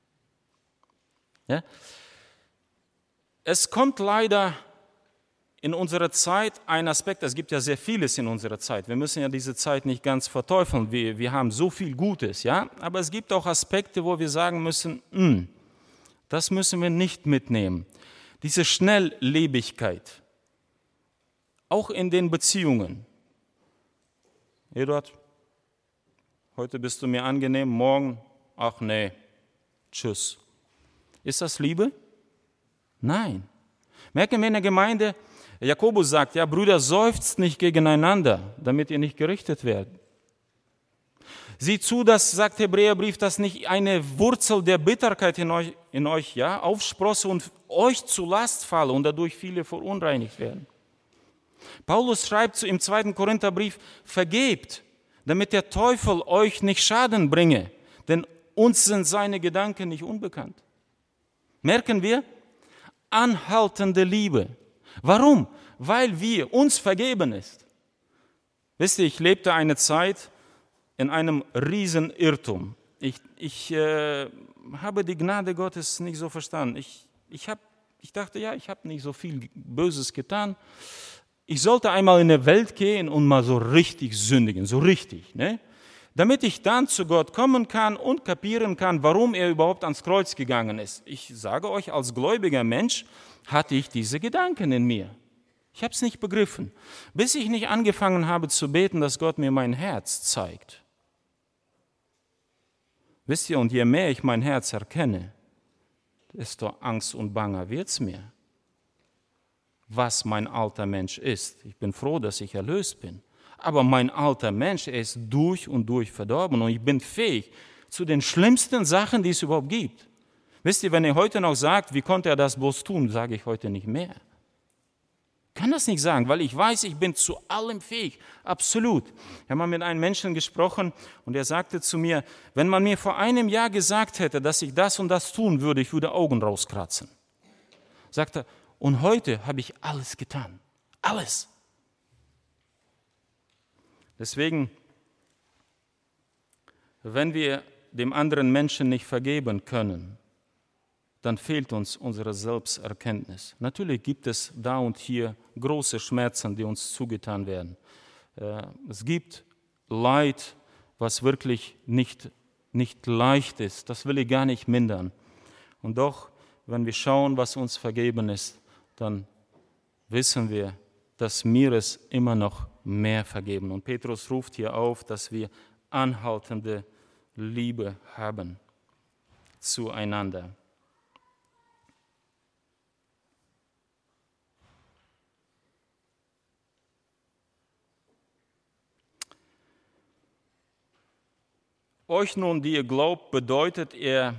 Ja? Es kommt leider in unserer Zeit ein Aspekt, es gibt ja sehr vieles in unserer Zeit, wir müssen ja diese Zeit nicht ganz verteufeln, wir, wir haben so viel Gutes, ja, aber es gibt auch Aspekte, wo wir sagen müssen, mh, das müssen wir nicht mitnehmen. Diese Schnelllebigkeit, auch in den Beziehungen. Eduard, heute bist du mir angenehm, morgen, ach nee, tschüss. Ist das Liebe? Nein. Merken wir in der Gemeinde, Jakobus sagt, ja, Brüder, seufzt nicht gegeneinander, damit ihr nicht gerichtet werdet. Sieh zu, dass, sagt der Hebräerbrief, dass nicht eine Wurzel der Bitterkeit in euch, in euch ja, aufsprosse und euch zu Last falle und dadurch viele verunreinigt werden. Paulus schreibt im zweiten Korintherbrief, vergebt, damit der Teufel euch nicht Schaden bringe, denn uns sind seine Gedanken nicht unbekannt. Merken wir? Anhaltende Liebe. Warum? Weil wir uns vergeben ist. Wisst ihr, ich lebte eine Zeit in einem Riesenirrtum. Ich, ich äh, habe die Gnade Gottes nicht so verstanden. Ich, ich, hab, ich dachte, ja, ich habe nicht so viel Böses getan. Ich sollte einmal in die Welt gehen und mal so richtig sündigen, so richtig, ne? Damit ich dann zu Gott kommen kann und kapieren kann, warum er überhaupt ans Kreuz gegangen ist. Ich sage euch, als gläubiger Mensch hatte ich diese Gedanken in mir. Ich habe es nicht begriffen, bis ich nicht angefangen habe zu beten, dass Gott mir mein Herz zeigt. Wisst ihr, und je mehr ich mein Herz erkenne, desto Angst und Banger wird es mir, was mein alter Mensch ist. Ich bin froh, dass ich erlöst bin. Aber mein alter Mensch, er ist durch und durch verdorben und ich bin fähig zu den schlimmsten Sachen, die es überhaupt gibt. Wisst ihr, wenn ihr heute noch sagt, wie konnte er das bloß tun, sage ich heute nicht mehr. Ich kann das nicht sagen, weil ich weiß, ich bin zu allem fähig, absolut. Ich habe mal mit einem Menschen gesprochen und er sagte zu mir, wenn man mir vor einem Jahr gesagt hätte, dass ich das und das tun würde, ich würde Augen rauskratzen. Sagt er, und heute habe ich alles getan, alles. Deswegen, wenn wir dem anderen Menschen nicht vergeben können, dann fehlt uns unsere Selbsterkenntnis. Natürlich gibt es da und hier große Schmerzen, die uns zugetan werden. Es gibt Leid, was wirklich nicht, nicht leicht ist. Das will ich gar nicht mindern. Und doch, wenn wir schauen, was uns vergeben ist, dann wissen wir, dass mir es immer noch mehr vergeben. Und Petrus ruft hier auf, dass wir anhaltende Liebe haben zueinander. Euch nun, die ihr glaubt, bedeutet er,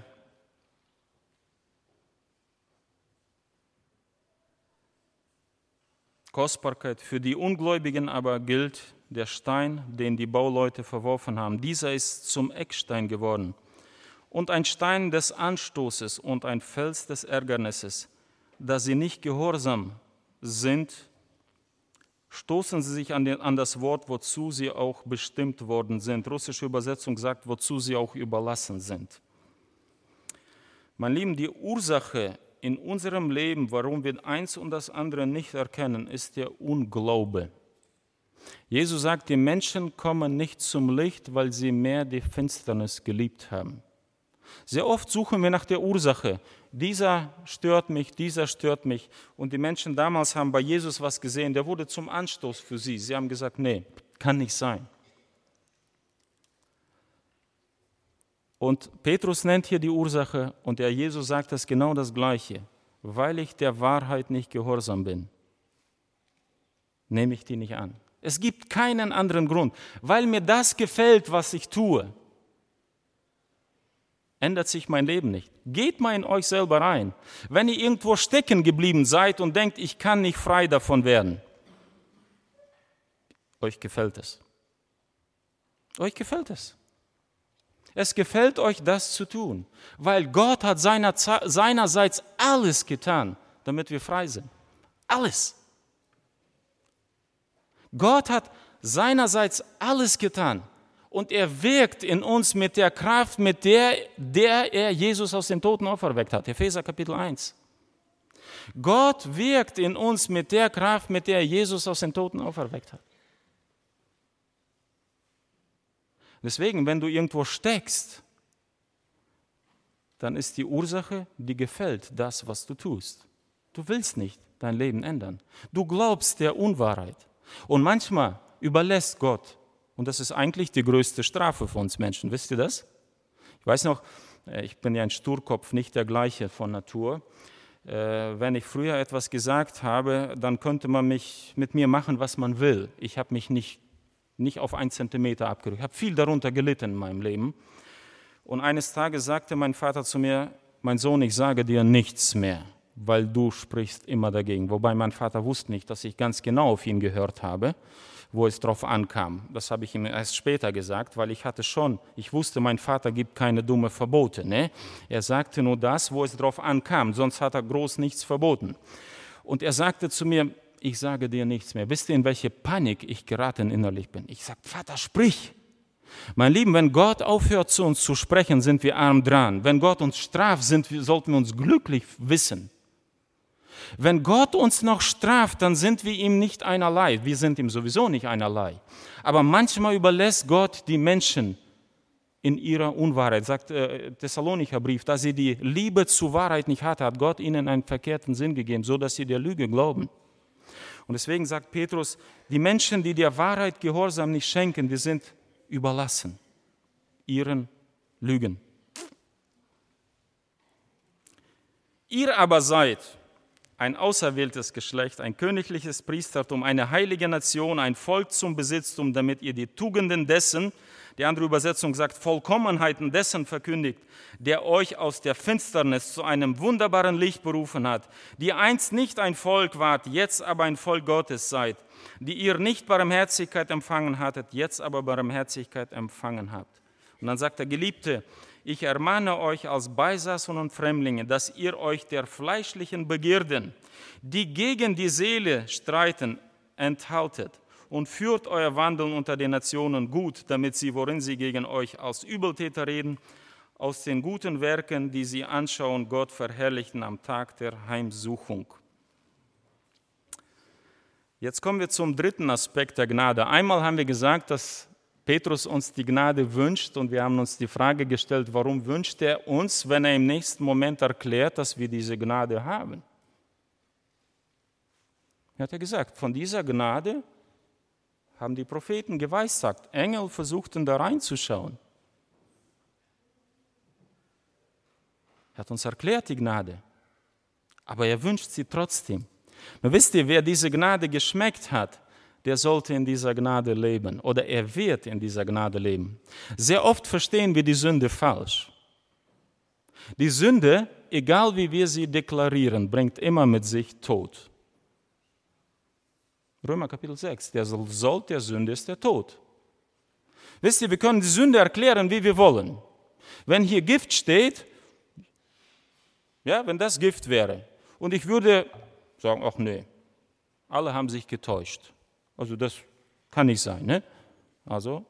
Kostbarkeit. Für die Ungläubigen aber gilt der Stein, den die Bauleute verworfen haben. Dieser ist zum Eckstein geworden und ein Stein des Anstoßes und ein Fels des Ärgernisses. Da sie nicht gehorsam sind, stoßen sie sich an, den, an das Wort, wozu sie auch bestimmt worden sind. Russische Übersetzung sagt, wozu sie auch überlassen sind. Mein Lieben, die Ursache in unserem Leben, warum wir eins und das andere nicht erkennen, ist der Unglaube. Jesus sagt, die Menschen kommen nicht zum Licht, weil sie mehr die Finsternis geliebt haben. Sehr oft suchen wir nach der Ursache. Dieser stört mich, dieser stört mich. Und die Menschen damals haben bei Jesus was gesehen, der wurde zum Anstoß für sie. Sie haben gesagt, nee, kann nicht sein. Und Petrus nennt hier die Ursache und der Jesus sagt das genau das Gleiche. Weil ich der Wahrheit nicht gehorsam bin, nehme ich die nicht an. Es gibt keinen anderen Grund. Weil mir das gefällt, was ich tue, ändert sich mein Leben nicht. Geht mal in euch selber rein. Wenn ihr irgendwo stecken geblieben seid und denkt, ich kann nicht frei davon werden, euch gefällt es. Euch gefällt es. Es gefällt euch, das zu tun, weil Gott hat seiner, seinerseits alles getan, damit wir frei sind. Alles. Gott hat seinerseits alles getan und er wirkt in uns mit der Kraft, mit der, der er Jesus aus den Toten auferweckt hat. Epheser Kapitel eins. Gott wirkt in uns mit der Kraft, mit der er Jesus aus den Toten auferweckt hat. Deswegen, wenn du irgendwo steckst, dann ist die Ursache, die gefällt das, was du tust. Du willst nicht dein Leben ändern. Du glaubst der Unwahrheit. Und manchmal überlässt Gott, und das ist eigentlich die größte Strafe für uns Menschen, wisst ihr das? Ich weiß noch, ich bin ja ein Sturkopf, nicht der gleiche von Natur. Wenn ich früher etwas gesagt habe, dann konnte man mich mit mir machen, was man will. Ich habe mich nicht nicht auf einen Zentimeter abgerückt. Ich habe viel darunter gelitten in meinem Leben. Und eines Tages sagte mein Vater zu mir, mein Sohn, ich sage dir nichts mehr, weil du sprichst immer dagegen. Wobei mein Vater wusste nicht, dass ich ganz genau auf ihn gehört habe, wo es drauf ankam. Das habe ich ihm erst später gesagt, weil ich hatte schon, ich wusste, mein Vater gibt keine dumme Verbote. Ne? Er sagte nur das, wo es drauf ankam, sonst hat er groß nichts verboten. Und er sagte zu mir, ich sage dir nichts mehr. Wisst ihr, in welche Panik ich geraten innerlich bin? Ich sage, Vater, sprich. Mein Lieben, wenn Gott aufhört zu uns zu sprechen, sind wir arm dran. Wenn Gott uns straft, sind wir, sollten wir uns glücklich wissen. Wenn Gott uns noch straft, dann sind wir ihm nicht einerlei. Wir sind ihm sowieso nicht einerlei. Aber manchmal überlässt Gott die Menschen in ihrer Unwahrheit. Sagt äh, Thessalonicher Brief, dass sie die Liebe zur Wahrheit nicht hatte, hat Gott ihnen einen verkehrten Sinn gegeben, so dass sie der Lüge glauben. Und deswegen sagt Petrus, die Menschen, die der Wahrheit Gehorsam nicht schenken, die sind überlassen ihren Lügen. Ihr aber seid ein auserwähltes Geschlecht, ein königliches Priestertum, eine heilige Nation, ein Volk zum Besitztum, damit ihr die Tugenden dessen, die andere Übersetzung sagt, Vollkommenheiten dessen verkündigt, der euch aus der Finsternis zu einem wunderbaren Licht berufen hat, die einst nicht ein Volk wart, jetzt aber ein Volk Gottes seid, die ihr nicht Barmherzigkeit empfangen hattet, jetzt aber Barmherzigkeit empfangen habt. Und dann sagt er, Geliebte, ich ermahne euch als Beisassen und Fremdlinge, dass ihr euch der fleischlichen Begierden, die gegen die Seele streiten, enthaltet und führt euer Wandeln unter den Nationen gut, damit sie, worin sie gegen euch als Übeltäter reden, aus den guten Werken, die sie anschauen, Gott verherrlichen am Tag der Heimsuchung. Jetzt kommen wir zum dritten Aspekt der Gnade. Einmal haben wir gesagt, dass Petrus uns die Gnade wünscht und wir haben uns die Frage gestellt, warum wünscht er uns, wenn er im nächsten Moment erklärt, dass wir diese Gnade haben. Er hat ja gesagt, von dieser Gnade haben die Propheten geweissagt. Engel versuchten da reinzuschauen. Er hat uns erklärt die Gnade, aber er wünscht sie trotzdem. Nun wisst ihr, wer diese Gnade geschmeckt hat, der sollte in dieser Gnade leben oder er wird in dieser Gnade leben. Sehr oft verstehen wir die Sünde falsch. Die Sünde, egal wie wir sie deklarieren, bringt immer mit sich Tod. Römer Kapitel sechs, der Sold der Sünde ist der Tod. Wisst ihr, wir können die Sünde erklären, wie wir wollen. Wenn hier Gift steht, ja, wenn das Gift wäre, und ich würde sagen, ach nee, alle haben sich getäuscht. Also das kann nicht sein. Ne? Also,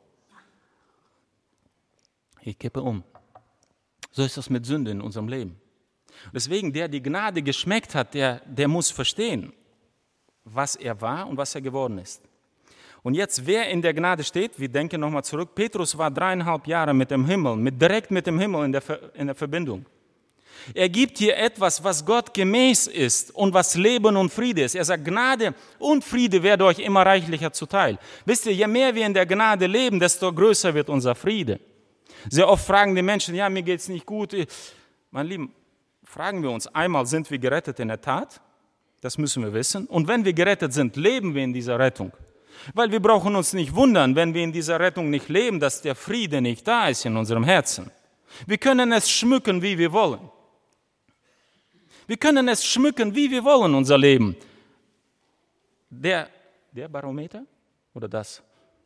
ich kippe um. So ist das mit Sünde in unserem Leben. Deswegen, der die Gnade geschmeckt hat, der, der muss verstehen, was er war und was er geworden ist. Und jetzt, wer in der Gnade steht, wir denken nochmal zurück, Petrus war dreieinhalb Jahre mit dem Himmel, mit, direkt mit dem Himmel in der, in der Verbindung. Er gibt hier etwas, was Gott gemäß ist und was Leben und Friede ist. Er sagt, Gnade und Friede werde euch immer reichlicher zuteil. Wisst ihr, je mehr wir in der Gnade leben, desto größer wird unser Friede. Sehr oft fragen die Menschen, ja, mir geht es nicht gut. Mein Lieben, fragen wir uns, einmal sind wir gerettet in der Tat, das müssen wir wissen. Und wenn wir gerettet sind, leben wir in dieser Rettung. Weil wir brauchen uns nicht wundern, wenn wir in dieser Rettung nicht leben, dass der Friede nicht da ist in unserem Herzen. Wir können es schmücken, wie wir wollen. Wir können es schmücken, wie wir wollen, unser Leben. Der, der Barometer oder das?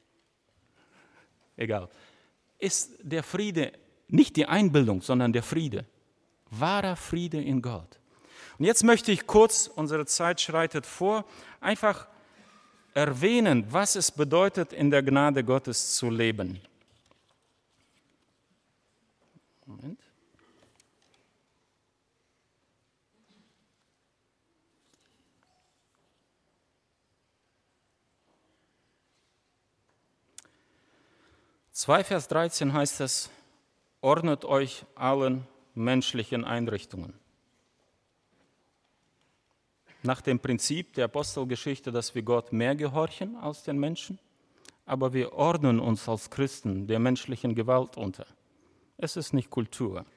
Egal. Ist der Friede nicht die Einbildung, sondern der Friede. Wahrer Friede in Gott. Und jetzt möchte ich kurz, unsere Zeit schreitet vor, einfach erwähnen, was es bedeutet, in der Gnade Gottes zu leben. Moment. zwei Vers dreizehn heißt es, ordnet euch allen menschlichen Einrichtungen. Nach dem Prinzip der Apostelgeschichte, dass wir Gott mehr gehorchen als den Menschen, aber wir ordnen uns als Christen der menschlichen Gewalt unter. Es ist nicht Kultur.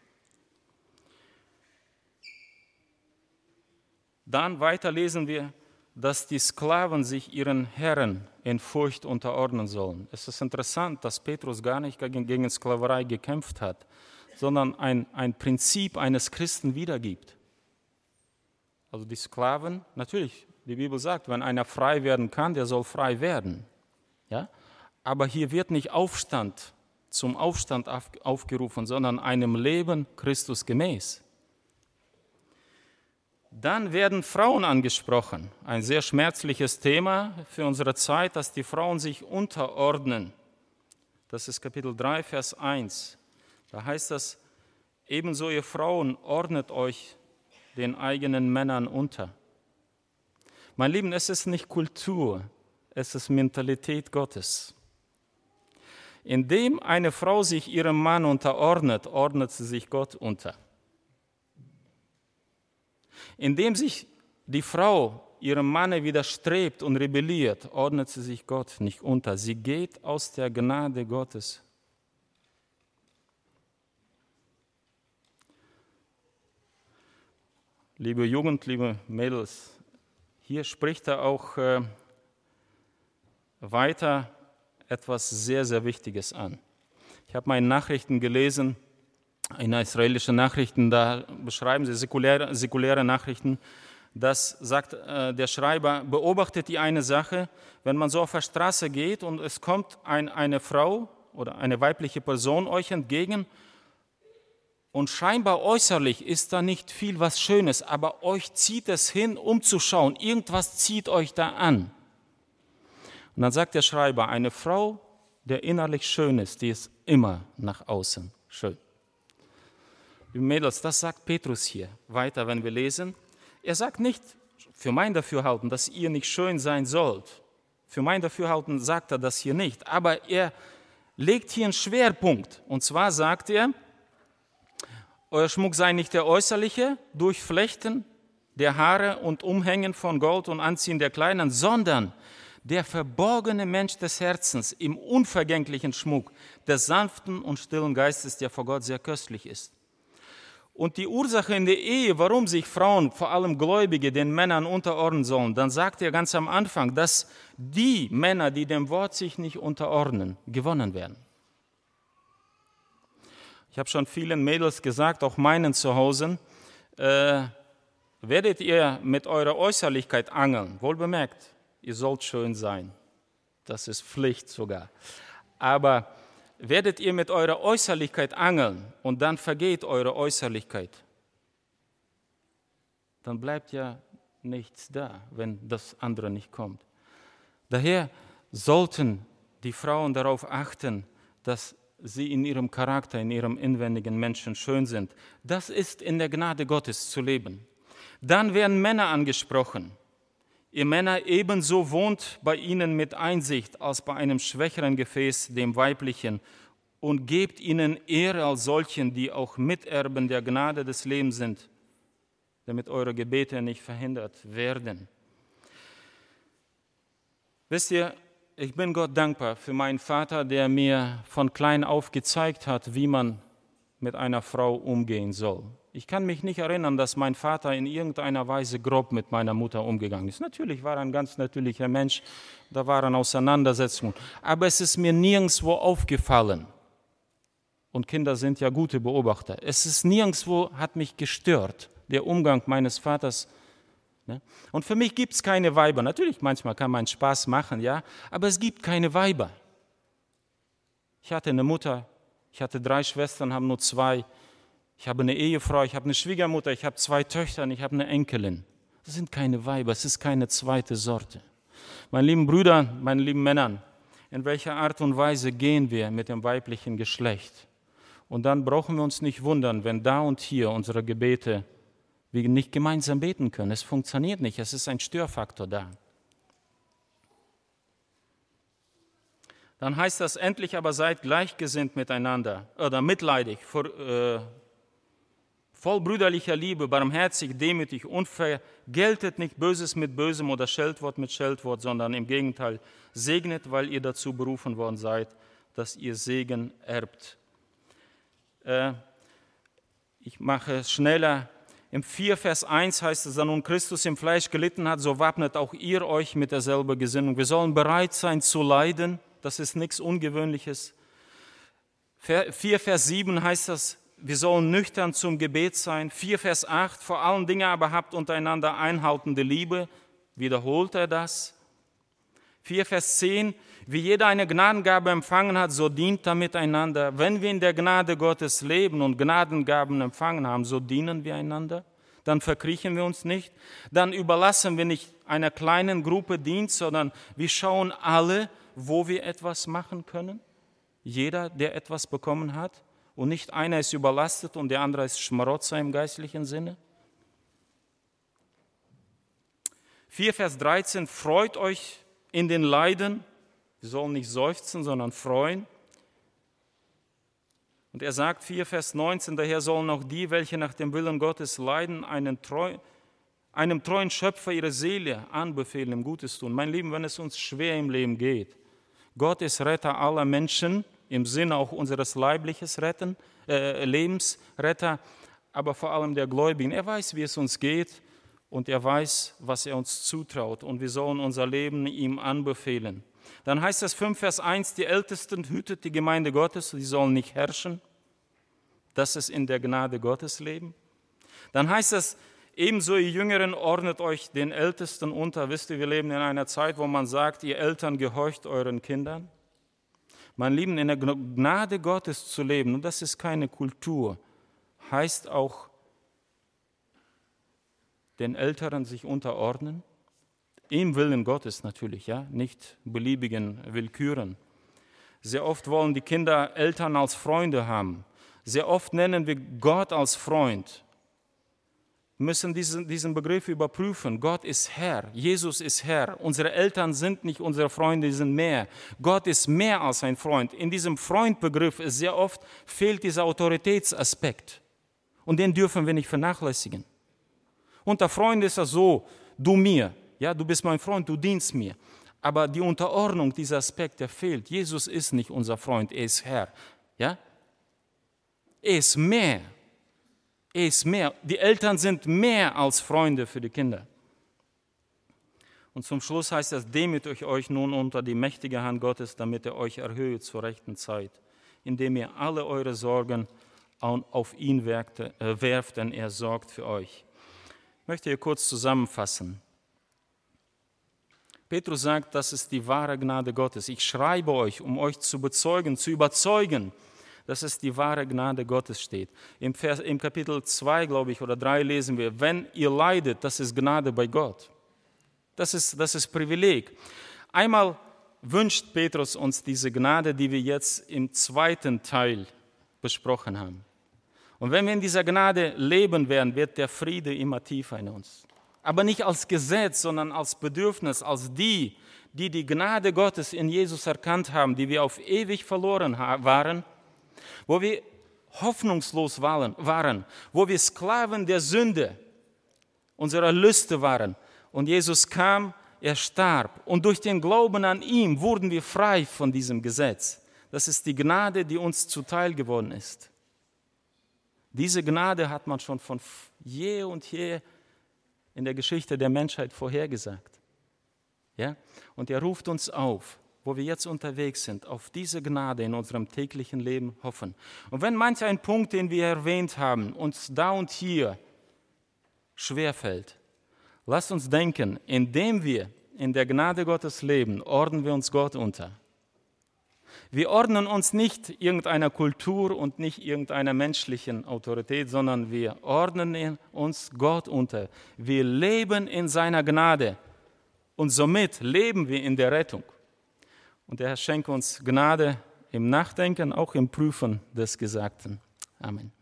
Dann weiter lesen wir, dass die Sklaven sich ihren Herren in Furcht unterordnen sollen. Es ist interessant, dass Petrus gar nicht gegen, gegen Sklaverei gekämpft hat, sondern ein, ein Prinzip eines Christen wiedergibt. Also die Sklaven, natürlich, die Bibel sagt, wenn einer frei werden kann, der soll frei werden. Ja? Aber hier wird nicht Aufstand zum Aufstand auf, aufgerufen, sondern einem Leben Christus gemäß. Dann werden Frauen angesprochen. Ein sehr schmerzliches Thema für unsere Zeit, dass die Frauen sich unterordnen. Das ist Kapitel drei, Vers eins. Da heißt das, ebenso ihr Frauen, ordnet euch den eigenen Männern unter. Mein Lieben, es ist nicht Kultur, es ist Mentalität Gottes. Indem eine Frau sich ihrem Mann unterordnet, ordnet sie sich Gott unter. Indem sich die Frau ihrem Manne widerstrebt und rebelliert, ordnet sie sich Gott nicht unter. Sie geht aus der Gnade Gottes. Liebe Jugend, liebe Mädels, hier spricht er auch äh, weiter etwas sehr, sehr Wichtiges an. Ich habe mal in Nachrichten gelesen, in israelischen Nachrichten, da beschreiben sie säkuläre, säkuläre Nachrichten, das sagt äh, der Schreiber, beobachtet die eine Sache, wenn man so auf der Straße geht und es kommt ein, eine Frau oder eine weibliche Person euch entgegen und scheinbar äußerlich ist da nicht viel was Schönes, aber euch zieht es hin, umzuschauen, irgendwas zieht euch da an. Und dann sagt der Schreiber, eine Frau, der innerlich schön ist, die ist immer nach außen schön. Liebe Mädels, das sagt Petrus hier weiter, wenn wir lesen. Er sagt nicht, für mein Dafürhalten, dass ihr nicht schön sein sollt. Für mein Dafürhalten sagt er das hier nicht. Aber er legt hier einen Schwerpunkt. Und zwar sagt er, euer Schmuck sei nicht der äußerliche, Durchflechten der Haare und Umhängen von Gold und Anziehen der Kleidern, sondern der verborgene Mensch des Herzens im unvergänglichen Schmuck des sanften und stillen Geistes, der vor Gott sehr köstlich ist. Und die Ursache in der Ehe, warum sich Frauen, vor allem Gläubige, den Männern unterordnen sollen, dann sagt er ganz am Anfang, dass die Männer, die dem Wort sich nicht unterordnen, gewonnen werden. Ich habe schon vielen Mädels gesagt, auch meinen zu Hause, äh, werdet ihr mit eurer Äußerlichkeit angeln, wohlbemerkt, ihr sollt schön sein, das ist Pflicht sogar, aber werdet ihr mit eurer Äußerlichkeit angeln und dann vergeht eure Äußerlichkeit, dann bleibt ja nichts da, wenn das andere nicht kommt. Daher sollten die Frauen darauf achten, dass sie in ihrem Charakter, in ihrem inwendigen Menschen schön sind. Das ist in der Gnade Gottes zu leben. Dann werden Männer angesprochen. Ihr Männer, ebenso wohnt bei ihnen mit Einsicht als bei einem schwächeren Gefäß, dem weiblichen, und gebt ihnen Ehre als solchen, die auch Miterben der Gnade des Lebens sind, damit eure Gebete nicht verhindert werden. Wisst ihr, ich bin Gott dankbar für meinen Vater, der mir von klein auf gezeigt hat, wie man mit einer Frau umgehen soll. Ich kann mich nicht erinnern, dass mein Vater in irgendeiner Weise grob mit meiner Mutter umgegangen ist. Natürlich war er ein ganz natürlicher Mensch, da waren Auseinandersetzungen. Aber es ist mir nirgendwo aufgefallen. Und Kinder sind ja gute Beobachter. Es ist nirgendwo, hat mich gestört, der Umgang meines Vaters. Und für mich gibt es keine Weiber. Natürlich, manchmal kann man Spaß machen, ja, aber es gibt keine Weiber. Ich hatte eine Mutter, ich hatte drei Schwestern, habe nur zwei. Ich habe eine Ehefrau, ich habe eine Schwiegermutter, ich habe zwei Töchter und ich habe eine Enkelin. Das sind keine Weiber, es ist keine zweite Sorte. Meine lieben Brüder, meine lieben Männer, in welcher Art und Weise gehen wir mit dem weiblichen Geschlecht? Und dann brauchen wir uns nicht wundern, wenn da und hier unsere Gebete, wir nicht gemeinsam beten können. Es funktioniert nicht, es ist ein Störfaktor da. Dann heißt das, endlich aber seid gleichgesinnt miteinander oder mitleidig, vor, äh, voll brüderlicher Liebe, barmherzig, demütig und vergeltet nicht Böses mit Bösem oder Scheltwort mit Scheltwort, sondern im Gegenteil, segnet, weil ihr dazu berufen worden seid, dass ihr Segen erbt. Äh, ich mache es schneller. Im vier Vers eins heißt es, da nun Christus im Fleisch gelitten hat, so wappnet auch ihr euch mit derselben Gesinnung. Wir sollen bereit sein zu leiden, das ist nichts Ungewöhnliches. vier Vers sieben heißt das, wir sollen nüchtern zum Gebet sein. vier Vers acht, vor allen Dingen aber habt untereinander einhaltende Liebe, wiederholt er das. vier Vers zehn, wie jeder eine Gnadengabe empfangen hat, so dient damit einander. Wenn wir in der Gnade Gottes leben und Gnadengaben empfangen haben, so dienen wir einander. Dann verkriechen wir uns nicht. Dann überlassen wir nicht einer kleinen Gruppe Dienst, sondern wir schauen alle, wo wir etwas machen können. Jeder, der etwas bekommen hat. Und nicht einer ist überlastet und der andere ist Schmarotzer im geistlichen Sinne. vier Vers dreizehn, freut euch in den Leiden. Wir sollen nicht seufzen, sondern freuen. Und er sagt, vier Vers neunzehn, daher sollen auch die, welche nach dem Willen Gottes leiden, einen treu, einem treuen Schöpfer ihre Seele anbefehlen, im Gutes tun. Mein Lieben, wenn es uns schwer im Leben geht, Gott ist Retter aller Menschen, im Sinne auch unseres leiblichen Retten, äh, Lebens, Retter, aber vor allem der Gläubigen. Er weiß, wie es uns geht und er weiß, was er uns zutraut und wir sollen unser Leben ihm anbefehlen. Dann heißt es fünf Vers eins, die Ältesten hütet die Gemeinde Gottes, die sollen nicht herrschen. Das ist in der Gnade Gottes leben. Dann heißt es, ebenso ihr Jüngeren ordnet euch den Ältesten unter. Wisst ihr, wir leben in einer Zeit, wo man sagt, ihr Eltern gehorcht euren Kindern. Mein Lieben, in der Gnade Gottes zu leben, und das ist keine Kultur, heißt auch, den Älteren sich unterordnen. Im Willen Gottes natürlich, ja, nicht beliebigen Willküren. Sehr oft wollen die Kinder Eltern als Freunde haben. Sehr oft nennen wir Gott als Freund. Wir müssen diesen, diesen Begriff überprüfen. Gott ist Herr, Jesus ist Herr. Unsere Eltern sind nicht unsere Freunde, die sind mehr. Gott ist mehr als ein Freund. In diesem Freundbegriff ist sehr oft fehlt dieser Autoritätsaspekt. Und den dürfen wir nicht vernachlässigen. Unter Freunden ist das so, du mir. Ja, du bist mein Freund, du dienst mir. Aber die Unterordnung, dieser Aspekt, der fehlt. Jesus ist nicht unser Freund, er ist Herr. Ja? Er ist mehr. Er ist mehr. Die Eltern sind mehr als Freunde für die Kinder. Und zum Schluss heißt es, demütigt euch nun unter die mächtige Hand Gottes, damit er euch erhöht zur rechten Zeit, indem ihr alle eure Sorgen auf ihn werft, denn er sorgt für euch. Ich möchte hier kurz zusammenfassen. Petrus sagt, das ist die wahre Gnade Gottes. Ich schreibe euch, um euch zu bezeugen, zu überzeugen, dass es die wahre Gnade Gottes steht. Im, Vers, im Kapitel zwei, glaube ich, oder drei lesen wir, wenn ihr leidet, das ist Gnade bei Gott. Das ist, das ist Privileg. Einmal wünscht Petrus uns diese Gnade, die wir jetzt im zweiten Teil besprochen haben. Und wenn wir in dieser Gnade leben werden, wird der Friede immer tiefer in uns. Aber nicht als Gesetz, sondern als Bedürfnis, als die, die die Gnade Gottes in Jesus erkannt haben, die wir auf ewig verloren waren, wo wir hoffnungslos waren, wo wir Sklaven der Sünde, unserer Lüste waren. Und Jesus kam, er starb. Und durch den Glauben an ihn wurden wir frei von diesem Gesetz. Das ist die Gnade, die uns zuteil geworden ist. Diese Gnade hat man schon von je und je in der Geschichte der Menschheit vorhergesagt. Ja? Und er ruft uns auf, wo wir jetzt unterwegs sind, auf diese Gnade in unserem täglichen Leben hoffen. Und wenn manch ein Punkt, den wir erwähnt haben, uns da und hier schwerfällt, lasst uns denken, indem wir in der Gnade Gottes leben, ordnen wir uns Gott unter. Wir ordnen uns nicht irgendeiner Kultur und nicht irgendeiner menschlichen Autorität, sondern wir ordnen uns Gott unter. Wir leben in seiner Gnade und somit leben wir in der Rettung. Und der Herr schenke uns Gnade im Nachdenken, auch im Prüfen des Gesagten. Amen.